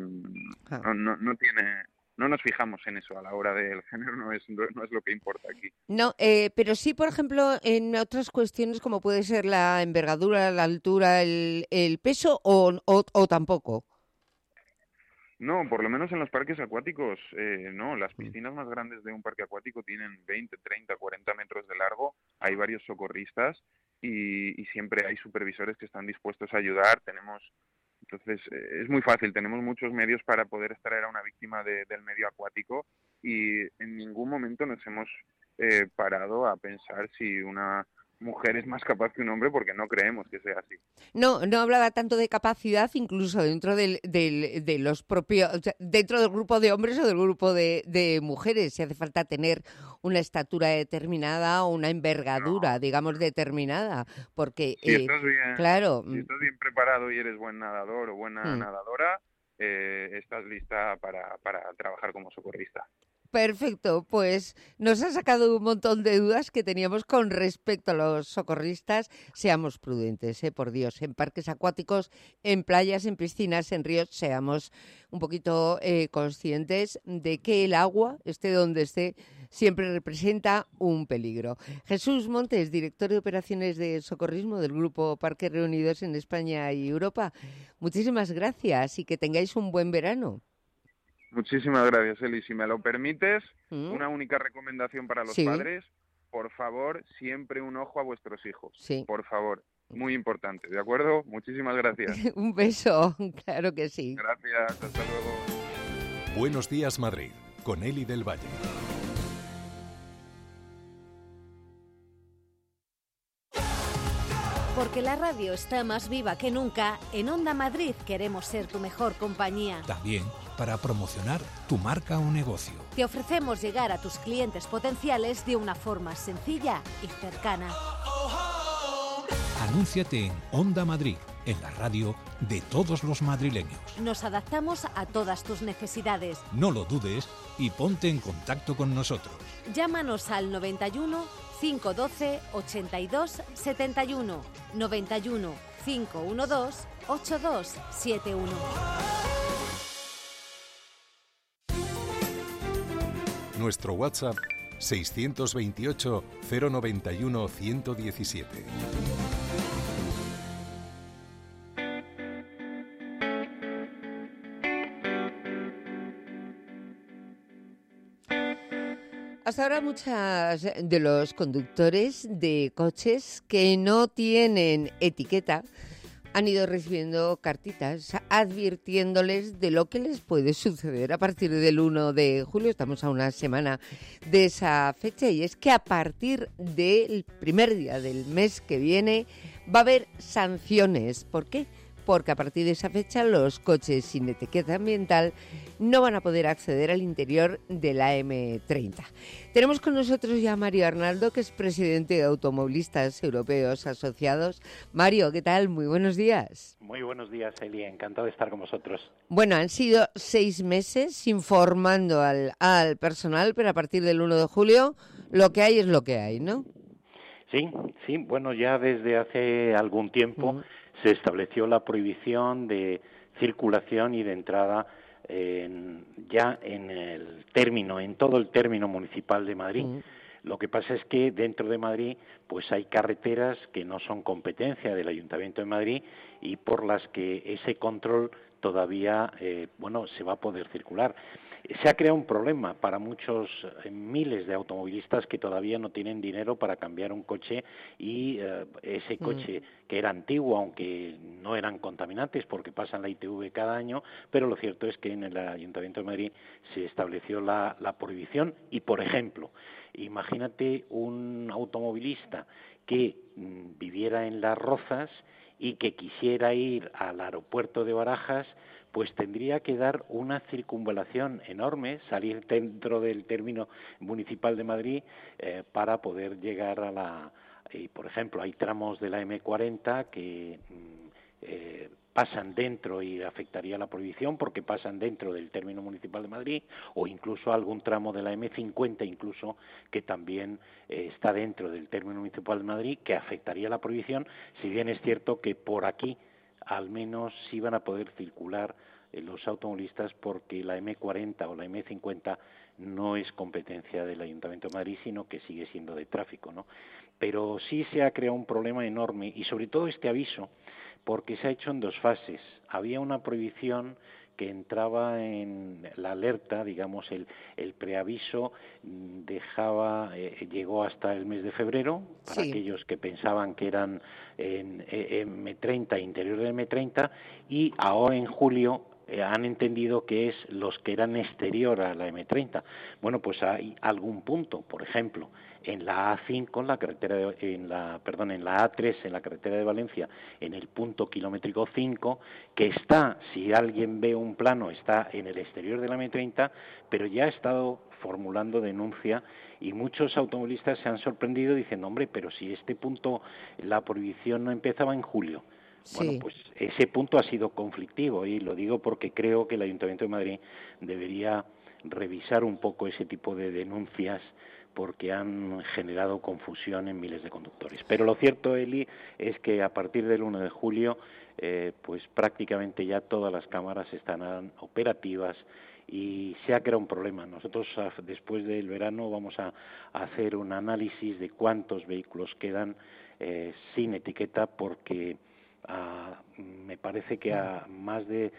no nos fijamos en eso a la hora del género, no es lo que importa aquí. No, pero sí, por ejemplo, en otras cuestiones como puede ser la envergadura, la altura, el peso o tampoco. No, por lo menos en los parques acuáticos, no. Las piscinas más grandes de un parque acuático tienen 20, 30, 40 metros de largo. Hay varios socorristas y siempre hay supervisores que están dispuestos a ayudar. Entonces, es muy fácil. Tenemos muchos medios para poder extraer a una víctima del medio acuático y en ningún momento nos hemos parado a pensar si una mujer es más capaz que un hombre, porque no creemos que sea así. No hablaba tanto de capacidad, incluso dentro de los propios, o sea, dentro del grupo de hombres o del grupo de mujeres, si hace falta tener una estatura determinada o una envergadura, digamos, determinada, porque si estás bien, claro, si estás bien preparado y eres buen nadador o buena nadadora, estás lista para trabajar como socorrista. Perfecto, pues nos ha sacado un montón de dudas que teníamos con respecto a los socorristas. Seamos prudentes, por Dios, en parques acuáticos, en playas, en piscinas, en ríos, seamos un poquito conscientes de que el agua, esté donde esté, siempre representa un peligro. Jesús Montes, director de operaciones de socorrismo del Grupo Parques Reunidos en España y Europa, muchísimas gracias y que tengáis un buen verano. Muchísimas gracias, Eli. Si me lo permites, una única recomendación para los padres, por favor, siempre un ojo a vuestros hijos. Sí. Por favor, muy importante, ¿de acuerdo? Muchísimas gracias. Un beso, claro que sí. Gracias, hasta luego. Buenos días, Madrid, con Eli del Valle. Porque la radio está más viva que nunca, en Onda Madrid queremos ser tu mejor compañía. También para promocionar tu marca o negocio. Te ofrecemos llegar a tus clientes potenciales de una forma sencilla y cercana. Anúnciate en Onda Madrid, en la radio de todos los madrileños. Nos adaptamos a todas tus necesidades. No lo dudes y ponte en contacto con nosotros. Llámanos al 91 512 82 71, 91 512 8271. Nuestro WhatsApp 628 091 117. Hasta ahora muchos de los conductores de coches que no tienen etiqueta han ido recibiendo cartitas advirtiéndoles de lo que les puede suceder a partir del 1 de julio. Estamos a una semana de esa fecha y es que a partir del primer día del mes que viene va a haber sanciones. ¿Por qué? Porque a partir de esa fecha los coches sin etiqueta ambiental no van a poder acceder al interior de la M30. Tenemos con nosotros ya a Mario Arnaldo, que es presidente de Automovilistas Europeos Asociados. Mario, ¿qué tal? Muy buenos días. Muy buenos días, Eli. Encantado de estar con vosotros. Bueno, han sido 6 meses informando al personal, pero a partir del 1 de julio lo que hay es lo que hay, ¿no? Sí. Bueno, ya desde hace algún tiempo se estableció la prohibición de circulación y de entrada en todo el término municipal de Madrid. Lo que pasa es que dentro de Madrid pues hay carreteras que no son competencia del Ayuntamiento de Madrid y por las que ese control todavía se va a poder circular. Se ha creado un problema para muchos miles de automovilistas que todavía no tienen dinero para cambiar un coche y ese coche que era antiguo, aunque no eran contaminantes porque pasan la ITV cada año, pero lo cierto es que en el Ayuntamiento de Madrid se estableció la prohibición y, por ejemplo, imagínate un automovilista que viviera en Las Rozas y que quisiera ir al aeropuerto de Barajas, pues tendría que dar una circunvalación enorme, salir dentro del término municipal de Madrid para poder llegar a la... por ejemplo, hay tramos de la M40 que pasan dentro y afectaría la prohibición porque pasan dentro del término municipal de Madrid, o incluso algún tramo de la M50 incluso que también está dentro del término municipal de Madrid, que afectaría la prohibición, si bien es cierto que por aquí al menos sí van a poder circular los automovilistas, porque la M40 o la M50 no es competencia del Ayuntamiento de Madrid, sino que sigue siendo de tráfico, ¿no? Pero sí se ha creado un problema enorme, y sobre todo este aviso, porque se ha hecho en dos fases. Había una prohibición que entraba en la alerta, digamos, el preaviso llegó hasta el mes de febrero, para aquellos que pensaban que eran en M30, interior de M30, y ahora en julio han entendido que es los que eran exterior a la M30. Bueno, pues hay algún punto, por ejemplo, en la A5, en la A3, en la carretera de Valencia, en el punto kilométrico 5, que está, si alguien ve un plano, está en el exterior de la M30, pero ya ha estado formulando denuncia, y muchos automovilistas se han sorprendido diciendo, hombre, pero si este punto, la prohibición no empezaba en julio. Bueno, pues ese punto ha sido conflictivo, y lo digo porque creo que el Ayuntamiento de Madrid debería revisar un poco ese tipo de denuncias, porque han generado confusión en miles de conductores. Pero lo cierto, Eli, es que a partir del 1 de julio, pues prácticamente ya todas las cámaras estarán operativas, y se ha creado un problema. Nosotros después del verano vamos a hacer un análisis de cuántos vehículos quedan sin etiqueta, porque me parece que a más de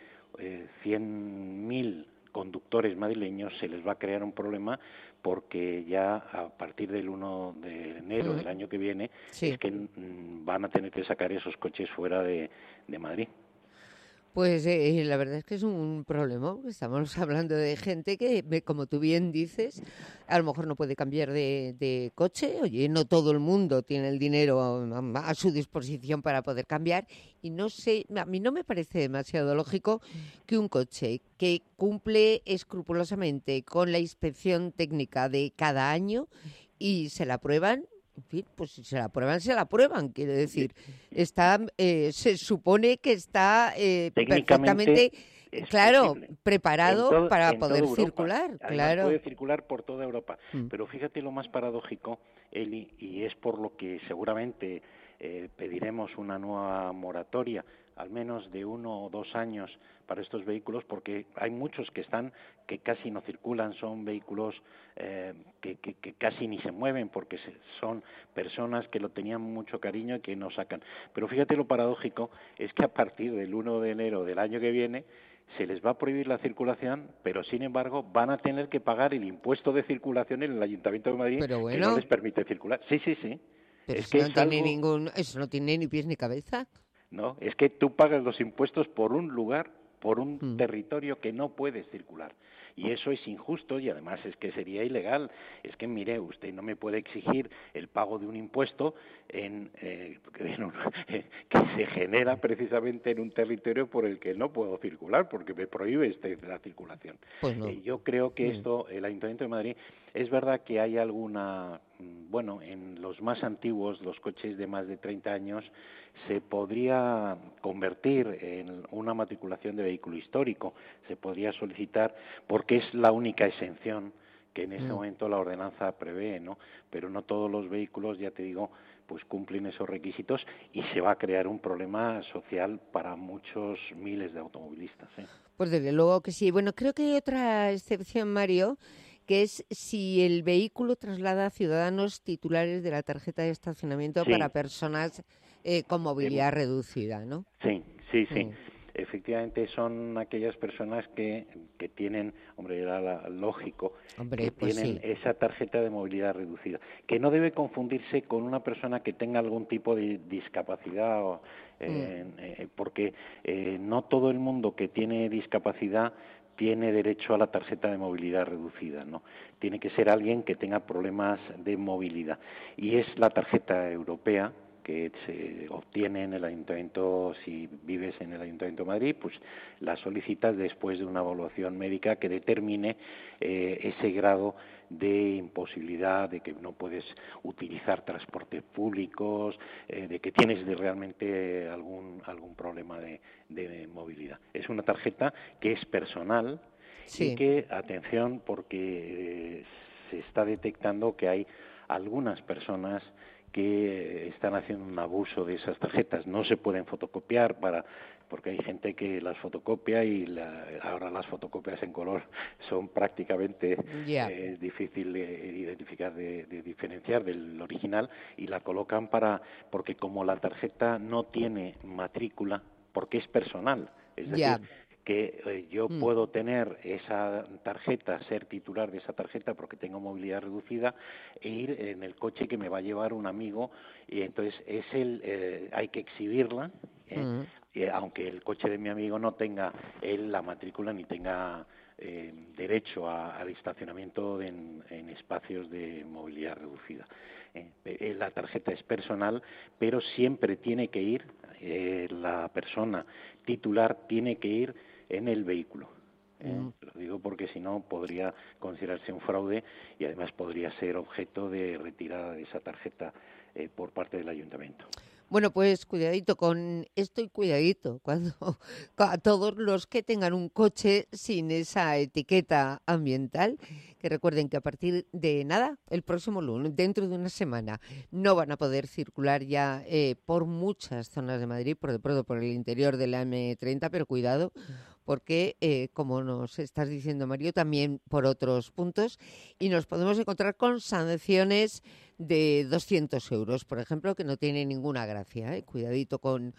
100.000 conductores madrileños se les va a crear un problema, porque ya a partir del 1 de enero del año que viene es que van a tener que sacar esos coches fuera de Madrid. Pues la verdad es que es un problema. Estamos hablando de gente que, como tú bien dices, a lo mejor no puede cambiar de coche. Oye, no todo el mundo tiene el dinero a su disposición para poder cambiar. Y no sé, a mí no me parece demasiado lógico que un coche que cumple escrupulosamente con la inspección técnica de cada año y se la aprueban, en fin, pues si se la aprueban, quiero decir, se supone que está perfectamente, claro, preparado para poder circular, claro. Puede circular por toda Europa, pero fíjate lo más paradójico, Eli, y es por lo que seguramente pediremos una nueva moratoria, al menos de 1 o 2 años para estos vehículos, porque hay muchos que casi no circulan, son vehículos que casi ni se mueven, porque son personas que lo tenían mucho cariño y que no sacan. Pero fíjate lo paradójico, es que a partir del 1 de enero del año que viene se les va a prohibir la circulación, pero sin embargo van a tener que pagar el impuesto de circulación en el Ayuntamiento de Madrid, que no les permite circular. Sí. Pero eso no tiene ni pies ni cabeza. No, es que tú pagas los impuestos por un lugar, por un territorio que no puedes circular. Y eso es injusto, y además es que sería ilegal. Es que, mire, usted no me puede exigir el pago de un impuesto que se genera precisamente en un territorio por el que no puedo circular, porque me prohíbe la circulación. Pues no. Yo creo que el Ayuntamiento de Madrid, es verdad que hay alguna, en los más antiguos, los coches de más de 30 años, se podría convertir en una matriculación de vehículo histórico, se podría solicitar, porque es la única exención que en este momento la ordenanza prevé, ¿no? Pero no todos los vehículos, ya te digo, pues cumplen esos requisitos, y se va a crear un problema social para muchos miles de automovilistas, ¿eh? Pues desde luego que sí. Bueno, creo que hay otra excepción, Mario, que es si el vehículo traslada a ciudadanos titulares de la tarjeta de estacionamiento para personas con movilidad reducida, ¿no? Sí. Efectivamente son aquellas personas que tienen, era lógico, que tienen esa tarjeta de movilidad reducida, que no debe confundirse con una persona que tenga algún tipo de discapacidad, porque no todo el mundo que tiene discapacidad tiene derecho a la tarjeta de movilidad reducida, ¿no? Tiene que ser alguien que tenga problemas de movilidad, y es la tarjeta europea, que se obtiene en el Ayuntamiento, si vives en el Ayuntamiento de Madrid, pues la solicitas después de una evaluación médica que determine ese grado de imposibilidad, de que no puedes utilizar transportes públicos, de que tienes realmente algún problema de movilidad. Es una tarjeta que es personal y que, atención, porque se está detectando que hay algunas personas que están haciendo un abuso de esas tarjetas. No se pueden fotocopiar porque hay gente que las fotocopia y ahora las fotocopias en color son prácticamente difícil de identificar, de diferenciar del original, y la colocan porque como la tarjeta no tiene matrícula, porque es personal, es decir, que yo puedo tener esa tarjeta, ser titular de esa tarjeta porque tengo movilidad reducida, e ir en el coche que me va a llevar un amigo, y entonces hay que exhibirla, aunque el coche de mi amigo no tenga la matrícula ni tenga derecho al estacionamiento en espacios de movilidad reducida. La tarjeta es personal, pero siempre tiene que ir, la persona titular tiene que ir en el vehículo. Lo digo porque si no podría considerarse un fraude y además podría ser objeto de retirada de esa tarjeta por parte del ayuntamiento. Bueno, pues cuidadito con esto y cuidadito cuando a todos los que tengan un coche sin esa etiqueta ambiental, que recuerden que a partir de el próximo lunes, dentro de una semana, no van a poder circular ya por muchas zonas de Madrid, por el interior de la M30, pero cuidado, porque, como nos estás diciendo, Mario, también por otros puntos, y nos podemos encontrar con sanciones de 200 euros, por ejemplo, que no tiene ninguna gracia, ¿eh? Cuidadito con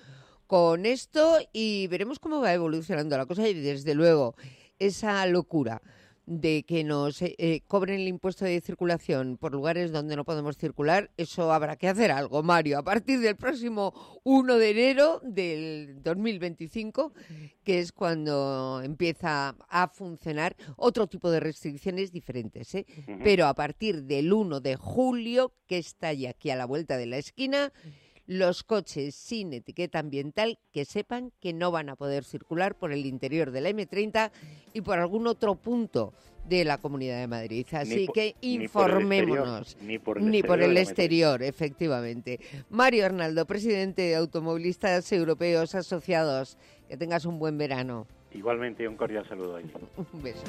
esto, y veremos cómo va evolucionando la cosa, y desde luego esa locura de que nos cobren el impuesto de circulación por lugares donde no podemos circular, eso habrá que hacer algo, Mario, a partir del próximo 1 de enero del 2025, que es cuando empieza a funcionar otro tipo de restricciones diferentes, ¿eh? Pero a partir del 1 de julio, que está ya aquí a la vuelta de la esquina, los coches sin etiqueta ambiental que sepan que no van a poder circular por el interior de la M30 y por algún otro punto de la Comunidad de Madrid. Así que informémonos. Ni por el exterior, efectivamente. Mario Arnaldo, presidente de Automovilistas Europeos Asociados. Que tengas un buen verano. Igualmente, un cordial saludo ahí. Un beso.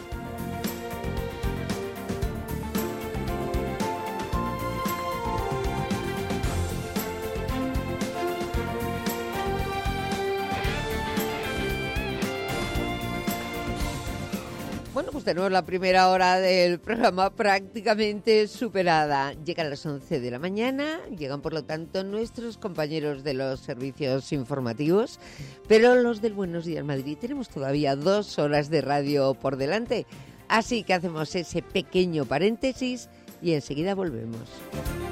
Bueno, pues tenemos la primera hora del programa prácticamente superada. Llegan las 11 de la mañana, llegan por lo tanto nuestros compañeros de los servicios informativos, pero los del Buenos Días Madrid tenemos todavía 2 horas de radio por delante, así que hacemos ese pequeño paréntesis y enseguida volvemos.